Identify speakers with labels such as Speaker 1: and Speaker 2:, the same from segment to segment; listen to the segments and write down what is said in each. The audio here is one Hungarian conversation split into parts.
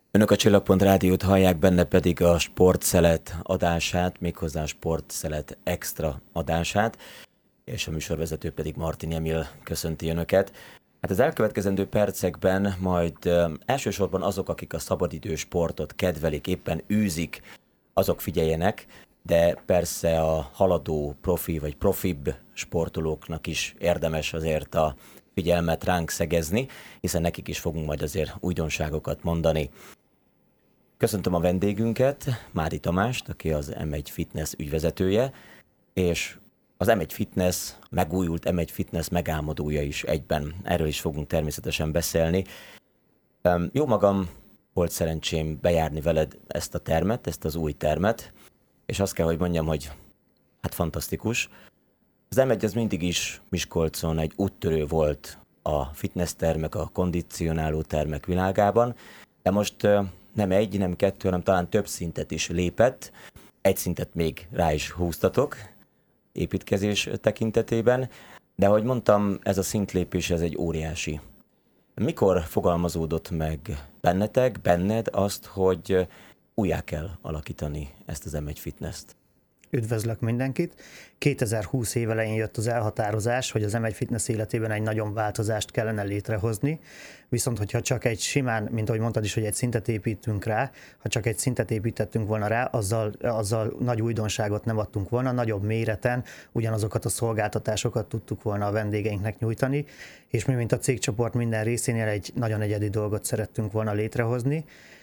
Speaker 1: Önök a Csillagpont Rádiót hallják, benne pedig a Sportszelet adását, méghozzá a Sportszelet extra adását, és a műsorvezető pedig Martin Emil köszönti Önöket. Hát az elkövetkezendő percekben majd elsősorban azok, akik a szabadidős sportot kedvelik, éppen űzik, azok figyeljenek, de persze a haladó profi vagy profibb sportolóknak is érdemes azért a figyelmet ránk szegezni, hiszen nekik is fogunk majd azért újdonságokat mondani. Köszöntöm a vendégünket, Mádi Tamást, aki az M1 Fitness ügyvezetője, és az M1 Fitness, megújult M1 Fitness megálmodója is egyben. Erről is fogunk természetesen beszélni. Jó magam, volt szerencsém bejárni veled ezt a termet, ezt az új termet, és azt kell, hogy mondjam, hogy hát fantasztikus. Az M1 az mindig is Miskolcon egy úttörő volt a fitness termek, a kondicionáló termek világában, de most nem egy, nem kettő, hanem talán több szintet is lépett. Egy szintet még rá is húztatok építkezés tekintetében, de ahogy mondtam, ez a szintlépés ez egy óriási. Mikor fogalmazódott meg benned azt, hogy újjá kell alakítani ezt az M1 Fitness-t?
Speaker 2: Üdvözlök mindenkit! 2020 év elején jött az elhatározás, hogy az M1 Fitness életében egy nagyobb változást kellene létrehozni, viszont hogyha csak egy simán, mint ahogy mondtad is, hogy egy szintet építünk rá, ha csak egy szintet építettünk volna rá, azzal nagy újdonságot nem adtunk volna, nagyobb méreten ugyanazokat a szolgáltatásokat tudtuk volna a vendégeinknek nyújtani, és mi, mint a cégcsoport minden részénél egy nagyon egyedi dolgot szerettünk volna létrehozni,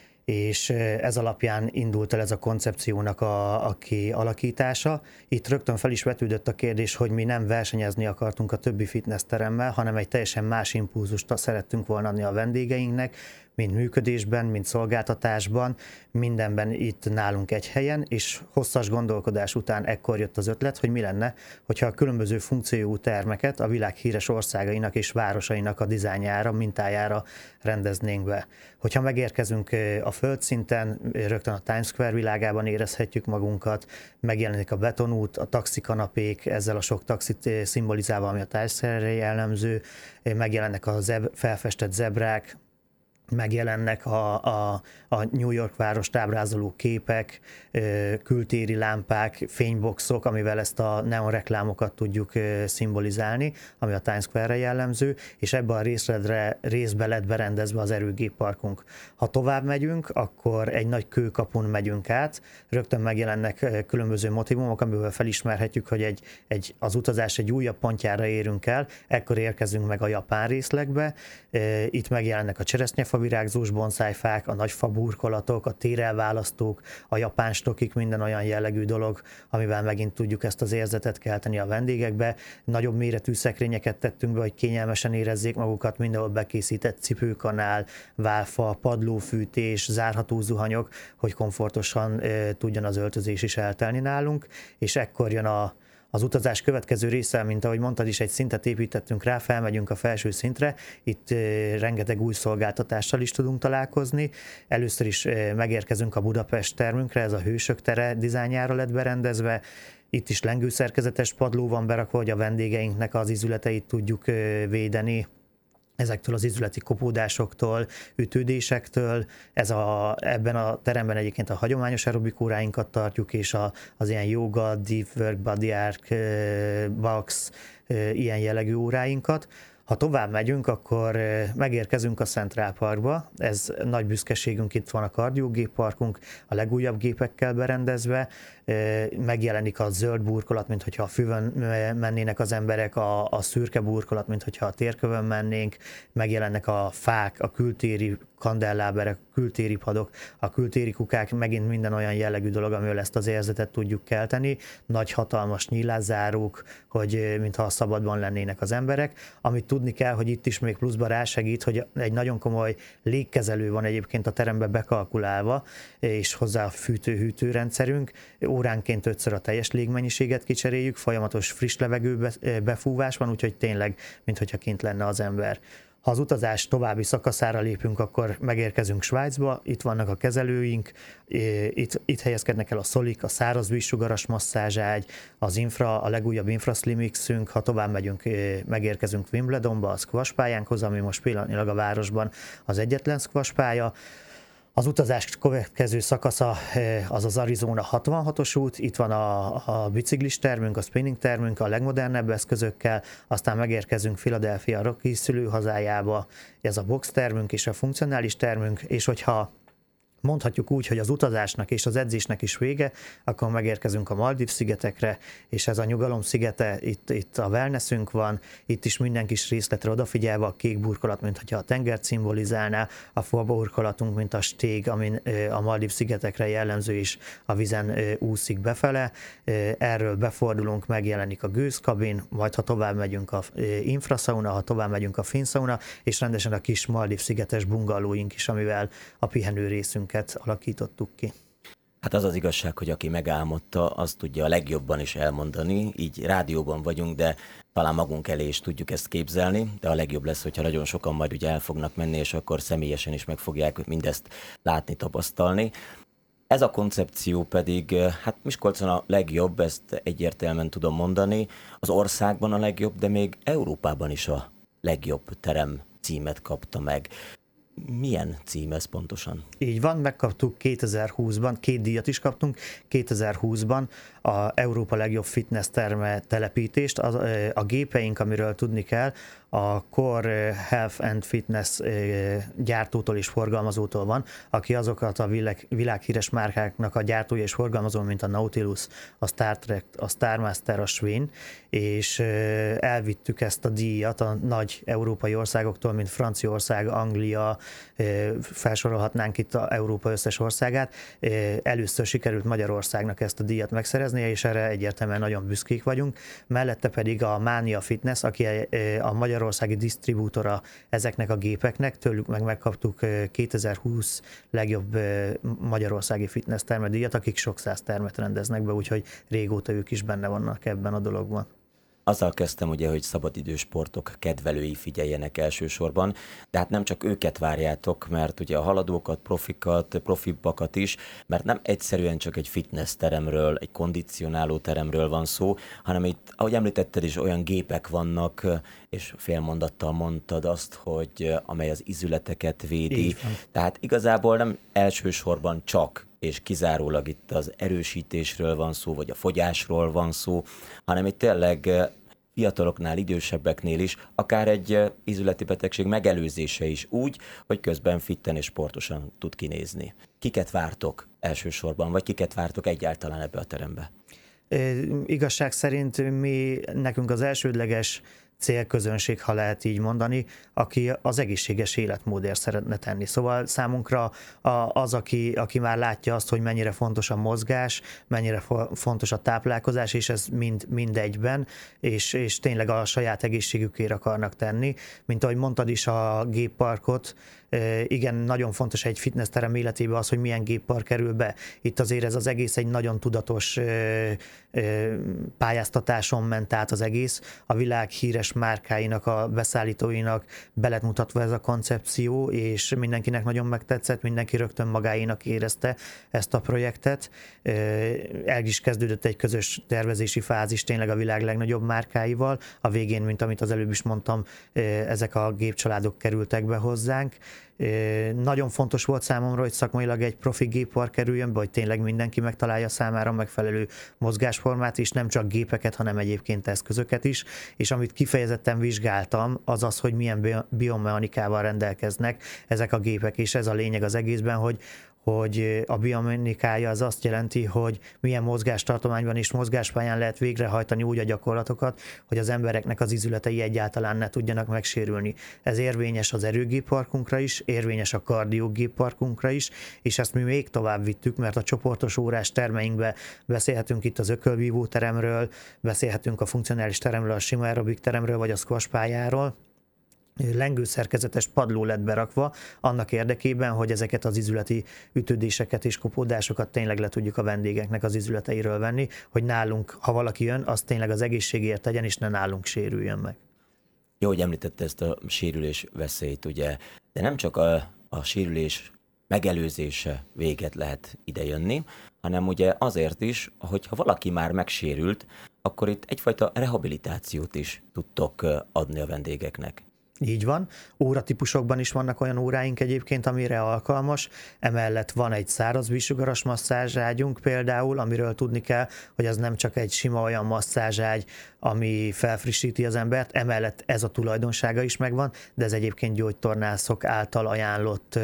Speaker 2: és ez alapján indult el ez a koncepciónak a kialakítása. Itt rögtön fel is vetődött a kérdés, hogy mi nem versenyezni akartunk a többi fitnessteremmel, hanem egy teljesen más impulzust szerettünk volna adni a vendégeinknek, mind működésben, mind szolgáltatásban, mindenben itt nálunk egy helyen, és hosszas gondolkodás után ekkor jött az ötlet, hogy mi lenne, hogyha a különböző funkciójú termeket a világ híres országainak és városainak a dizájnjára, mintájára rendeznénk be. Hogyha megérkezünk a földszinten, rögtön a Times Square világában érezhetjük magunkat, megjelenik a betonút, a taxikanapék, ezzel a sok taxit szimbolizálva, ami a Times Square-re jellemző, megjelennek a felfestett zebrák, megjelennek a New York várost ábrázoló képek, kültéri lámpák, fényboxok, amivel ezt a neon reklámokat tudjuk szimbolizálni, ami a Times Square-re jellemző, és ebbe a részbe lett berendezve az erőgépparkunk. Ha tovább megyünk, akkor egy nagy kőkapun megyünk át, rögtön megjelennek különböző motivumok, amiből felismerhetjük, hogy az utazás egy újabb pontjára érünk el, ekkor érkezünk meg a japán részlegbe, itt megjelennek a cseresznyefavirágzós bonszájfák, a nagy faburkolatok, a térelválasztók, a japán stokik, minden olyan jellegű dolog, amivel megint tudjuk ezt az érzetet kelteni a vendégekbe. Nagyobb méretű szekrényeket tettünk be, hogy kényelmesen érezzék magukat, mindenhol bekészített cipőkanál, válfa, padlófűtés, zárható zuhanyok, hogy komfortosan tudjon az öltözés is eltelni nálunk, és ekkor jön az utazás következő része, mint ahogy mondtad is, egy szintet építettünk rá, felmegyünk a felső szintre, itt rengeteg új szolgáltatással is tudunk találkozni. Először is megérkezünk a Budapest termünkre, ez a Hősök tere dizájnjára lett berendezve, itt is lengőszerkezetes padló van berakva, hogy a vendégeinknek az izületeit tudjuk védeni ezektől az izületi kopódásoktól, ütődésektől. Ebben a teremben egyébként a hagyományos aerobikóráinkat tartjuk, és az ilyen yoga, deep work, body arc, box, ilyen jellegű óráinkat. Ha tovább megyünk, akkor megérkezünk a Central Parkba, ez nagy büszkeségünk, itt van a kardiógépparkunk, a legújabb gépekkel berendezve, megjelenik a zöld burkolat, mint hogyha a füvön mennének az emberek, a szürke burkolat, mint hogyha a térkövön mennénk, megjelennek a fák, a kültéri kandelláberek, a kültéri padok, a kültéri kukák, megint minden olyan jellegű dolog, amivel ezt az érzetet tudjuk kelteni, nagy hatalmas nyílászárók, hogy mintha a szabadban lennének az emberek. Amit tudni kell, hogy itt is még pluszban rásegít, hogy egy nagyon komoly légkezelő van egyébként a terembe bekalkulálva, és hozzá a fűtő-hűtő rendszerünk. Óránként 5-ször a teljes légmennyiséget kicseréljük, folyamatos friss levegő befúvás van, úgyhogy tényleg, mintha kint lenne az ember. Ha az utazás további szakaszára lépünk, akkor megérkezünk Svájcba, itt vannak a kezelőink, itt helyezkednek el a szolik, a szárazvízsugaras masszázságy, a legújabb infraslimixünk, ha tovább megyünk, megérkezünk Wimbledonba, a squash pályánkhoz, ami most pillanatnyilag a városban az egyetlen squash pálya. Az utazás következő szakasza az az Arizona 66-os út, itt van a biciklis termünk, a spinning termünk a legmodernebb eszközökkel, aztán megérkezünk Philadelphia Rocky szülőhazájába, ez a box termünk és a funkcionális termünk, és hogyha mondhatjuk úgy, hogy az utazásnak és az edzésnek is vége, akkor megérkezünk a Maldív-szigetekre, és ez a nyugalom szigete, itt a wellnessünk van, itt is minden kis részletre odafigyelve, a kék burkolat, mint hogyha a tengert szimbolizálná, a forbaburkolatunk, mint a stég, amin a Maldív-szigetekre jellemző is a vizen úszik befele. Erről befordulunk, megjelenik a gőzkabin, majd ha tovább megyünk a infrasauna, ha tovább megyünk a finsauna, és rendesen a kis Maldív-szigetes bungalóink is, amivel a pihenő részünket alakítottuk ki.
Speaker 1: Hát az az igazság, hogy aki megálmodta, az tudja a legjobban is elmondani. Így rádióban vagyunk, de talán magunk elé is tudjuk ezt képzelni, de a legjobb lesz, hogyha nagyon sokan majd ugye el fognak menni, és akkor személyesen is meg fogják mindezt látni, tapasztalni. Ez a koncepció pedig, hát Miskolcon a legjobb, ezt egyértelműen tudom mondani, az országban a legjobb, de még Európában is a legjobb terem címet kapta meg. Milyen cím ez pontosan?
Speaker 2: Így van, megkaptuk 2020-ban, 2 díjat is kaptunk, 2020-ban a Európa legjobb fitness terme telepítést. A gépeink, amiről tudni kell, a Core Health and Fitness gyártótól és forgalmazótól van, aki azokat a világhíres márkáknak a gyártója és forgalmazó, mint a Nautilus, a Star Trek, a Star Master, a Schwinn, és elvittük ezt a díjat a nagy európai országoktól, mint Franciaország, Anglia, felsorolhatnánk itt a Európa összes országát. Először sikerült Magyarországnak ezt a díjat megszereznie, és erre egyértelműen nagyon büszkék vagyunk. Mellette pedig a Mania Fitness, aki a magyarországi disztribútora ezeknek a gépeknek, tőlük meg megkaptuk 2020 legjobb magyarországi fitness termedíjat, akik sok száz termet rendeznek be, úgyhogy régóta ők is benne vannak ebben a dologban.
Speaker 1: Azzal kezdtem ugye, hogy szabadidős sportok kedvelői figyeljenek elsősorban, de hát nem csak őket várjátok, mert ugye a haladókat, profibbakat is, mert nem egyszerűen csak egy fitness teremről, egy kondicionáló teremről van szó, hanem itt, ahogy említetted is, olyan gépek vannak, és félmondattal mondtad azt, hogy amely az izületeket védi. Tehát igazából nem elsősorban csak és kizárólag itt az erősítésről van szó, vagy a fogyásról van szó, hanem itt tényleg fiataloknál, idősebbeknél is, akár egy izületi betegség megelőzése is úgy, hogy közben fitten és sportosan tud kinézni. Kiket vártok elsősorban, vagy kiket vártok egyáltalán ebbe a terembe?
Speaker 2: Igazság szerint nekünk az elsődleges célközönség, ha lehet így mondani, aki az egészséges életmódért szeretne tenni. Szóval számunkra az, aki már látja azt, hogy mennyire fontos a mozgás, mennyire fontos a táplálkozás, és ez mind egyben, és tényleg a saját egészségükért akarnak tenni. Mint ahogy mondtad is a gépparkot, igen, nagyon fontos egy fitnessterem életében az, hogy milyen géppark kerül be. Itt azért ez az egész egy nagyon tudatos pályáztatáson ment át az egész. A világ híres márkáinak, a beszállítóinak be lett mutatva ez a koncepció, és mindenkinek nagyon megtetszett, mindenki rögtön magáénak érezte ezt a projektet. El is kezdődött egy közös tervezési fázis tényleg a világ legnagyobb márkáival. A végén, mint amit az előbb is mondtam, ezek a gépcsaládok kerültek be hozzánk. Nagyon fontos volt számomra, hogy szakmailag egy profi géppark kerüljön be, hogy tényleg mindenki megtalálja számára megfelelő mozgásformát, és nem csak gépeket, hanem egyébként eszközöket is. És amit kifejezetten vizsgáltam, az az, hogy milyen biomechanikával rendelkeznek ezek a gépek, és ez a lényeg az egészben, hogy a biomechanikája az azt jelenti, hogy milyen mozgástartományban és mozgáspályán lehet végrehajtani úgy a gyakorlatokat, hogy az embereknek az izületei egyáltalán ne tudjanak megsérülni. Ez érvényes az erőgépparkunkra is, érvényes a kardiogépparkunkra is, és ezt mi még tovább vittük, mert a csoportos órás termeinkbe beszélhetünk itt az ökölvívó teremről, beszélhetünk a funkcionális teremről, a sima aerobik teremről, vagy a squash pályáról. Lengőszerkezetes padló lett berakva annak érdekében, hogy ezeket az izületi ütődéseket és kopódásokat tényleg le tudjuk a vendégeknek az izületeiről venni, hogy nálunk, ha valaki jön, az tényleg az egészségért tegyen, és ne nálunk sérüljön meg.
Speaker 1: Jó, hogy említette ezt a sérülés veszélyt, ugye, de nem csak a sérülés megelőzése véget lehet idejönni, hanem ugye azért is, hogyha valaki már megsérült, akkor itt egyfajta rehabilitációt is tudtok adni a vendégeknek.
Speaker 2: Így van. Óratípusokban is vannak olyan óráink egyébként, amire alkalmas. Emellett van egy száraz vízsugaras masszázságyunk például, amiről tudni kell, hogy az nem csak egy sima olyan masszázságy, ami felfrissíti az embert, emellett ez a tulajdonsága is megvan, de ez egyébként gyógytornászok által ajánlott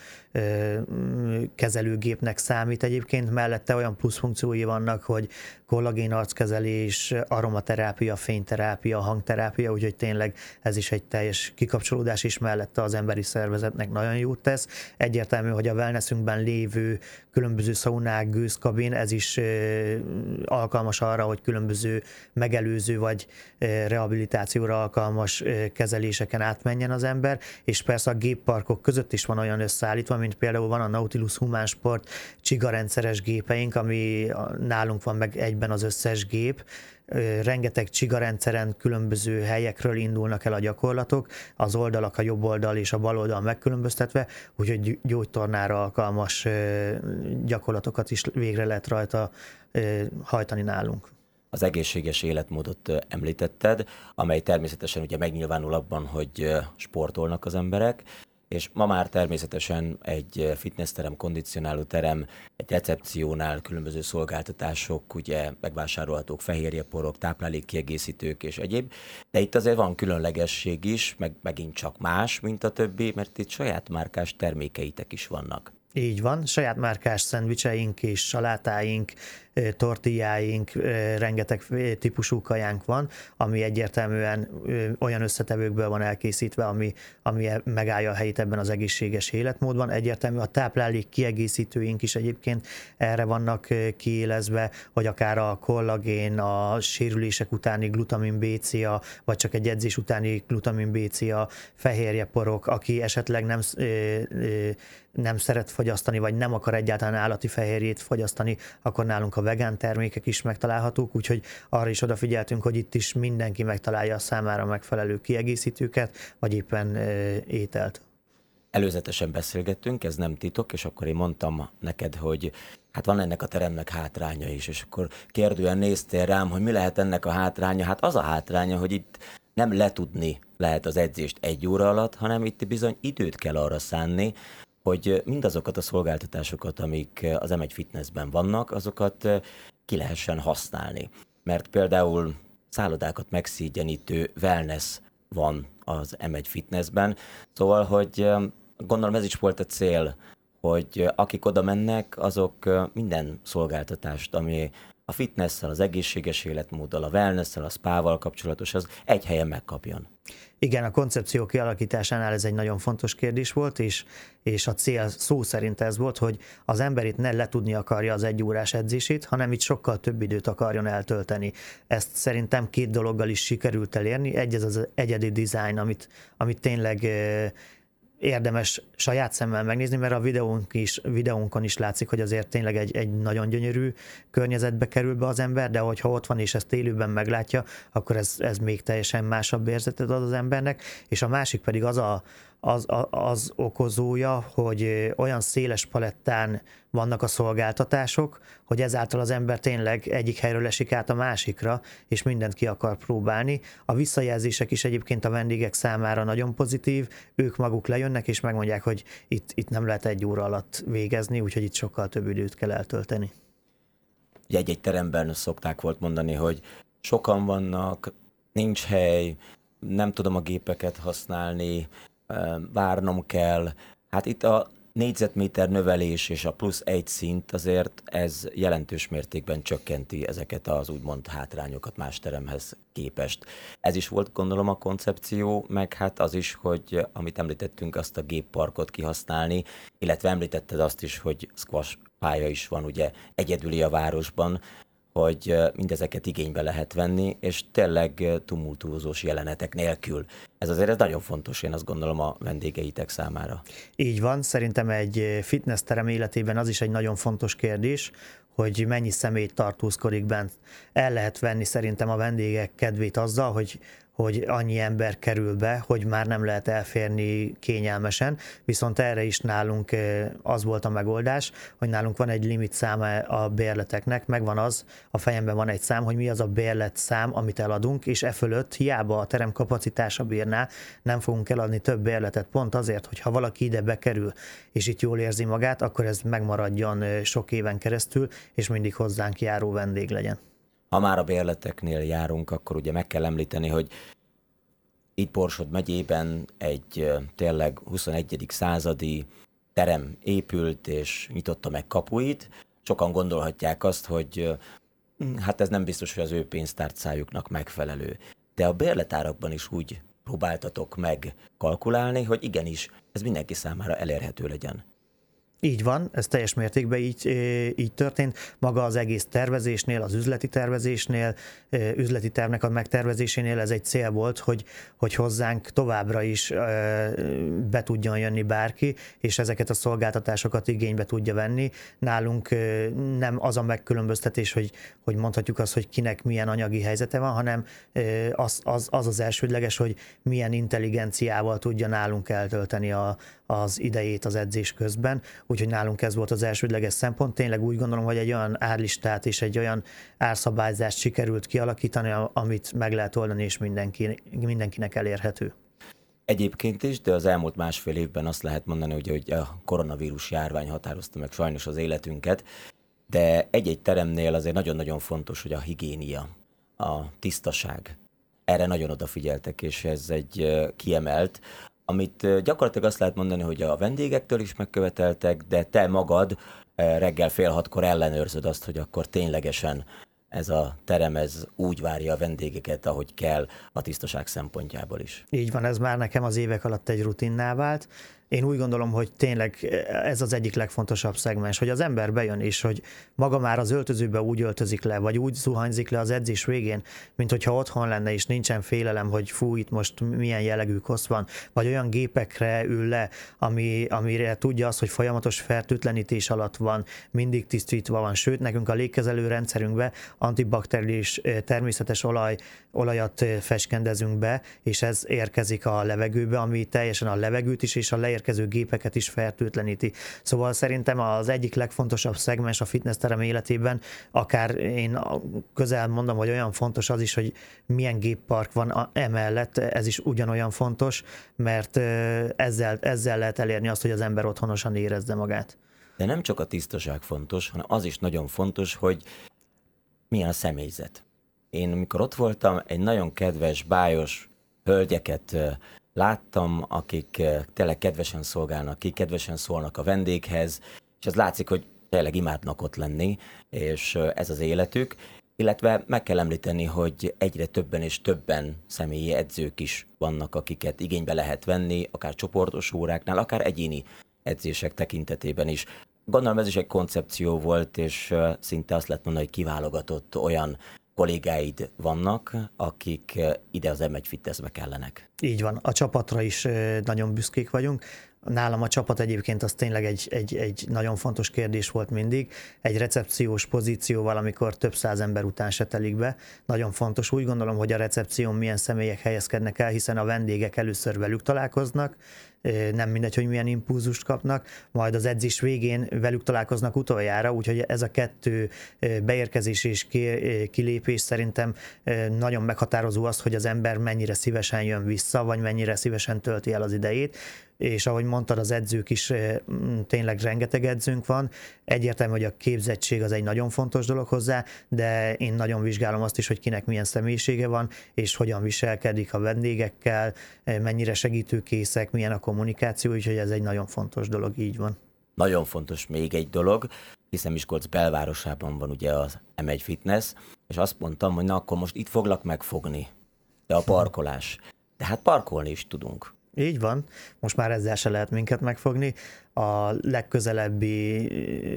Speaker 2: kezelőgépnek számít egyébként. Mellette olyan plusz funkciói vannak, hogy kollagén arckezelés, aromaterápia, fényterápia, hangterápia, úgyhogy tényleg ez is egy teljes kikapcsolódás is mellette az emberi szervezetnek nagyon jót tesz. Egyértelmű, hogy a wellnessünkben lévő különböző szaunák, gőzkabin, ez is alkalmas arra, hogy különböző megelőző vagy rehabilitációra alkalmas kezeléseken átmenjen az ember, és persze a gépparkok között is van olyan összeállítva, mint például van a Nautilus Human Sport csigarendszeres gépeink, ami nálunk van meg egyben az összes gép. Rengeteg csigarendszeren különböző helyekről indulnak el a gyakorlatok, az oldalak, a jobb oldal és a bal oldal megkülönböztetve, úgyhogy gyógytornára alkalmas gyakorlatokat is végre lehet rajta hajtani nálunk.
Speaker 1: Az egészséges életmódot említetted, amely természetesen ugye megnyilvánul abban, hogy sportolnak az emberek, és ma már természetesen egy fitnessterem, kondicionálóterem, egy recepciónál különböző szolgáltatások, ugye megvásárolhatók fehérjeporok, táplálékkiegészítők és egyéb, de itt azért van különlegesség is, meg megint csak más, mint a többi, mert itt saját márkás termékeitek is vannak.
Speaker 2: Így van, saját márkás szendvicseink és salátáink, tortilláink, rengeteg típusú kajánk van, ami egyértelműen olyan összetevőkből van elkészítve, ami megállja a helyét ebben az egészséges életmódban. Egyértelmű a táplálék kiegészítőink is egyébként erre vannak kiélezve, hogy akár a kollagén, a sérülések utáni glutamin BCA, vagy csak egy edzés utáni glutamin BCA, fehérjeporok, aki esetleg nem szeret fogyasztani, vagy nem akar egyáltalán állati fehérjét fogyasztani, akkor nálunk a vegán termékek is megtalálhatók, úgyhogy arra is odafigyeltünk, hogy itt is mindenki megtalálja a számára megfelelő kiegészítőket, vagy éppen ételt.
Speaker 1: Előzetesen beszélgettünk, ez nem titok, és akkor én mondtam neked, hogy hát van ennek a teremnek hátránya is, és akkor kérdően néztél rám, hogy mi lehet ennek a hátránya. Hát az a hátránya, hogy itt nem letudni lehet az edzést 1 óra alatt, hanem itt bizony időt kell arra szánni, hogy mindazokat a szolgáltatásokat, amik az M1 Fitnessben vannak, azokat ki lehessen használni. Mert például szállodákat megszégyenítő wellness van az M1 Fitnessben, szóval, hogy gondolom ez is volt a cél, hogy akik oda mennek, azok minden szolgáltatást, ami a fitnesszel, az egészséges életmóddal, a wellnesszel, a spával kapcsolatos, az egy helyen megkapjon.
Speaker 2: Igen, a koncepció kialakításánál ez egy nagyon fontos kérdés volt, és a cél szó szerint ez volt, hogy az ember itt ne letudni akarja az 1 órás edzését, hanem itt sokkal több időt akarjon eltölteni. Ezt szerintem 2 dologgal is sikerült elérni. Egy ez az egyedi design, amit tényleg érdemes saját szemmel megnézni, mert a videónkon is látszik, hogy azért tényleg egy nagyon gyönyörű környezetbe kerül be az ember, de hogyha ott van és ezt élőben meglátja, akkor ez még teljesen másabb érzetet ad az embernek, és a másik pedig az okozója, hogy olyan széles palettán vannak a szolgáltatások, hogy ezáltal az ember tényleg egyik helyről esik át a másikra, és mindent ki akar próbálni. A visszajelzések is egyébként a vendégek számára nagyon pozitív, ők maguk lejönnek, és megmondják, hogy itt nem lehet 1 óra alatt végezni, úgyhogy itt sokkal több időt kell eltölteni.
Speaker 1: Egy-egy teremben szokták volt mondani, hogy sokan vannak, nincs hely, nem tudom a gépeket használni, várnom kell. Hát itt a négyzetméter növelés és a plusz 1 szint azért ez jelentős mértékben csökkenti ezeket az úgymond hátrányokat más teremhez képest. Ez is volt gondolom a koncepció, meg hát az is, hogy amit említettünk, azt a gépparkot kihasználni, illetve említetted azt is, hogy squash pálya is van ugye egyedüli a városban, hogy mindezeket igénybe lehet venni, és tényleg tumultuózós jelenetek nélkül. Ez azért nagyon fontos, én azt gondolom a vendégeitek számára.
Speaker 2: Így van, szerintem egy fitnessterem életében az is egy nagyon fontos kérdés, hogy mennyi személy tartózkodik bent. El lehet venni szerintem a vendégek kedvét azzal, hogy annyi ember kerül be, hogy már nem lehet elférni kényelmesen, viszont erre is nálunk az volt a megoldás, hogy nálunk van egy limit száma a bérleteknek, megvan az, a fejemben van egy szám, hogy mi az a bérlet szám, amit eladunk, és e fölött hiába a terem kapacitása bírná, nem fogunk eladni több bérletet, pont azért, hogy ha valaki ide bekerül, és itt jól érzi magát, akkor ez megmaradjon sok éven keresztül, és mindig hozzánk járó vendég legyen.
Speaker 1: Ha már a bérleteknél járunk, akkor ugye meg kell említeni, hogy itt Borsod megyében egy tényleg 21. századi terem épült és nyitotta meg kapuit. Sokan gondolhatják azt, hogy hát ez nem biztos, hogy az ő pénztárcájuknak megfelelő. De a bérletárakban is úgy próbáltatok meg kalkulálni, hogy igenis ez mindenki számára elérhető legyen.
Speaker 2: Így van, ez teljes mértékben így történt. Maga az egész tervezésnél, az üzleti tervezésnél, üzleti tervnek a megtervezésénél ez egy cél volt, hogy hozzánk továbbra is be tudjon jönni bárki, és ezeket a szolgáltatásokat igénybe tudja venni. Nálunk nem az a megkülönböztetés, hogy mondhatjuk azt, hogy kinek milyen anyagi helyzete van, hanem az elsődleges, hogy milyen intelligenciával tudja nálunk eltölteni az idejét az edzés közben. Úgyhogy nálunk ez volt az elsődleges szempont. Tényleg úgy gondolom, hogy egy olyan árlistát és egy olyan árszabályzást sikerült kialakítani, amit meg lehet oldani, és mindenkinek elérhető.
Speaker 1: Egyébként is, de az elmúlt másfél évben azt lehet mondani, hogy a koronavírus járvány határozta meg sajnos az életünket, de egy-egy teremnél azért nagyon-nagyon fontos, hogy a higiénia, a tisztaság. Erre nagyon odafigyeltek, és ez egy kiemelt, amit gyakorlatilag azt lehet mondani, hogy a vendégektől is megköveteltek, de te magad reggel 5:30 ellenőrzöd azt, hogy akkor ténylegesen ez a terem ez úgy várja a vendégeket, ahogy kell a tisztaság szempontjából is.
Speaker 2: Így van, ez már nekem az évek alatt egy rutinná vált. Én úgy gondolom, hogy tényleg ez az egyik legfontosabb szegmens, hogy az ember bejön, és hogy maga már az öltözőbe úgy öltözik le, vagy úgy zuhanyzik le az edzés végén, mint hogyha otthon lenne, és nincsen félelem, hogy fú, itt most milyen jellegű kosz van, vagy olyan gépekre ül le, amire tudja azt, hogy folyamatos fertőtlenítés alatt van, mindig tisztítva van, sőt, nekünk a légkezelő rendszerünkbe antibakteriális természetes olajat fecskendezünk be, és ez érkezik a levegőbe, ami teljesen a levegőt is, és a leérkező gépeket is fertőtleníti. Szóval szerintem az egyik legfontosabb szegmens a fitnessterem életében, akár én közel mondom, hogy olyan fontos az is, hogy milyen géppark van emellett, ez is ugyanolyan fontos, mert ezzel lehet elérni azt, hogy az ember otthonosan érezze magát.
Speaker 1: De nem csak a tisztaság fontos, hanem az is nagyon fontos, hogy milyen a személyzet. Én amikor ott voltam, egy nagyon kedves, bájos hölgyeket láttam, akik tényleg kedvesen szolgálnak ki, kedvesen szólnak a vendéghez, és ez látszik, hogy tényleg imádnak ott lenni, és ez az életük. Illetve meg kell említeni, hogy egyre többen és többen személyi edzők is vannak, akiket igénybe lehet venni, akár csoportos óráknál, akár egyéni edzések tekintetében is. Gondolom ez is egy koncepció volt, és szinte azt lehet mondani, hogy kiválogatott olyan kollégáid vannak, akik ide az M1 Fitnessbe kellenek.
Speaker 2: Így van, a csapatra is nagyon büszkék vagyunk. Nálam a csapat egyébként az tényleg egy nagyon fontos kérdés volt mindig. Egy recepciós pozícióval, amikor több száz ember után se telik be. Nagyon fontos. Úgy gondolom, hogy a recepción milyen személyek helyezkednek el, hiszen a vendégek először velük találkoznak, nem mindegy, hogy milyen impulzust kapnak, majd az edzés végén velük találkoznak utoljára, úgyhogy ez a kettő beérkezés és kilépés szerintem nagyon meghatározó az, hogy az ember mennyire szívesen jön vissza, vagy mennyire szívesen tölti el az idejét. És ahogy mondtad, az edzők is tényleg rengeteg edzőnk van. Egyértelmű, hogy a képzettség az egy nagyon fontos dolog hozzá, de én nagyon vizsgálom azt is, hogy kinek milyen személyisége van, és hogyan viselkedik a vendégekkel, mennyire segítőkészek, milyen a kommunikáció, úgyhogy ez egy nagyon fontos dolog, így van.
Speaker 1: Nagyon fontos még egy dolog, hiszen Miskolc belvárosában van ugye az M1 Fitness, és azt mondtam, hogy na akkor most itt foglak megfogni, de a parkolás. Tehát parkolni is tudunk.
Speaker 2: Így van, most már ezzel se lehet minket megfogni. A legközelebbi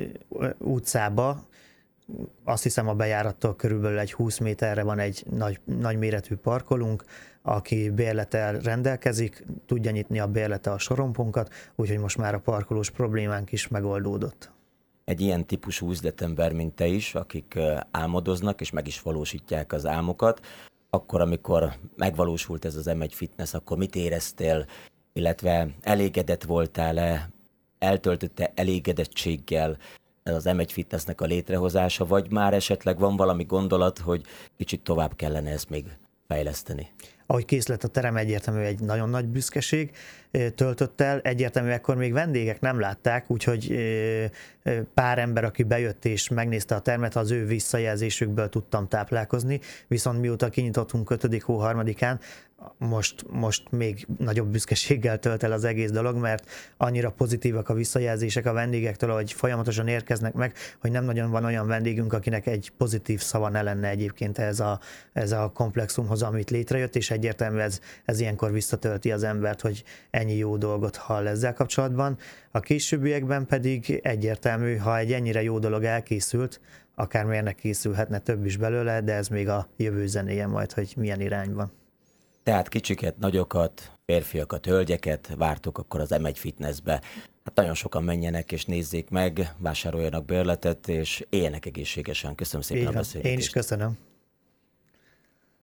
Speaker 2: utcába, azt hiszem a bejárattól körülbelül egy 20 méterre van egy nagy méretű parkolunk, aki bérlettel rendelkezik, tudja nyitni a bérlete a sorompónkat, úgyhogy most már a parkolós problémánk is megoldódott.
Speaker 1: Egy ilyen típusú üzletember, mint te is, akik álmodoznak és meg is valósítják az álmokat, akkor, amikor megvalósult ez az M1 Fitness, akkor mit éreztél, illetve elégedett voltál-e, eltöltötte elégedettséggel az M1 Fitnessnek a létrehozása, vagy már esetleg van valami gondolat, hogy kicsit tovább kellene ezt még fejleszteni?
Speaker 2: Ahogy kész lett a terem, egyértelmű egy nagyon nagy büszkeség töltött el, egyértelmű ekkor még vendégek nem látták, úgyhogy pár ember, aki bejött és megnézte a termet, az ő visszajelzésükből tudtam táplálkozni, viszont mióta kinyitottunk 5. hó 3-án, most még nagyobb büszkeséggel tölt el az egész dolog, mert annyira pozitívak a visszajelzések a vendégektől, hogy folyamatosan érkeznek meg, hogy nem nagyon van olyan vendégünk, akinek egy pozitív szava ne lenne egyébként ez a komplexumhoz, amit létrejött, és egyértelmű ez ilyenkor visszatölti az embert, hogy ennyi jó dolgot hall ezzel kapcsolatban. A későbbiekben pedig egyértelmű, ha egy ennyire jó dolog elkészült, akármilyennek készülhetne több is belőle, de ez még a jövő zenéje majd, hogy milyen irányban.
Speaker 1: Tehát kicsiket, nagyokat, férfiakat, hölgyeket vártok akkor az M1 Fitnessbe. Hát nagyon sokan menjenek és nézzék meg, vásároljanak bérletet, és éljenek egészségesen. Köszönöm szépen a beszélgetést.
Speaker 2: Én is köszönöm.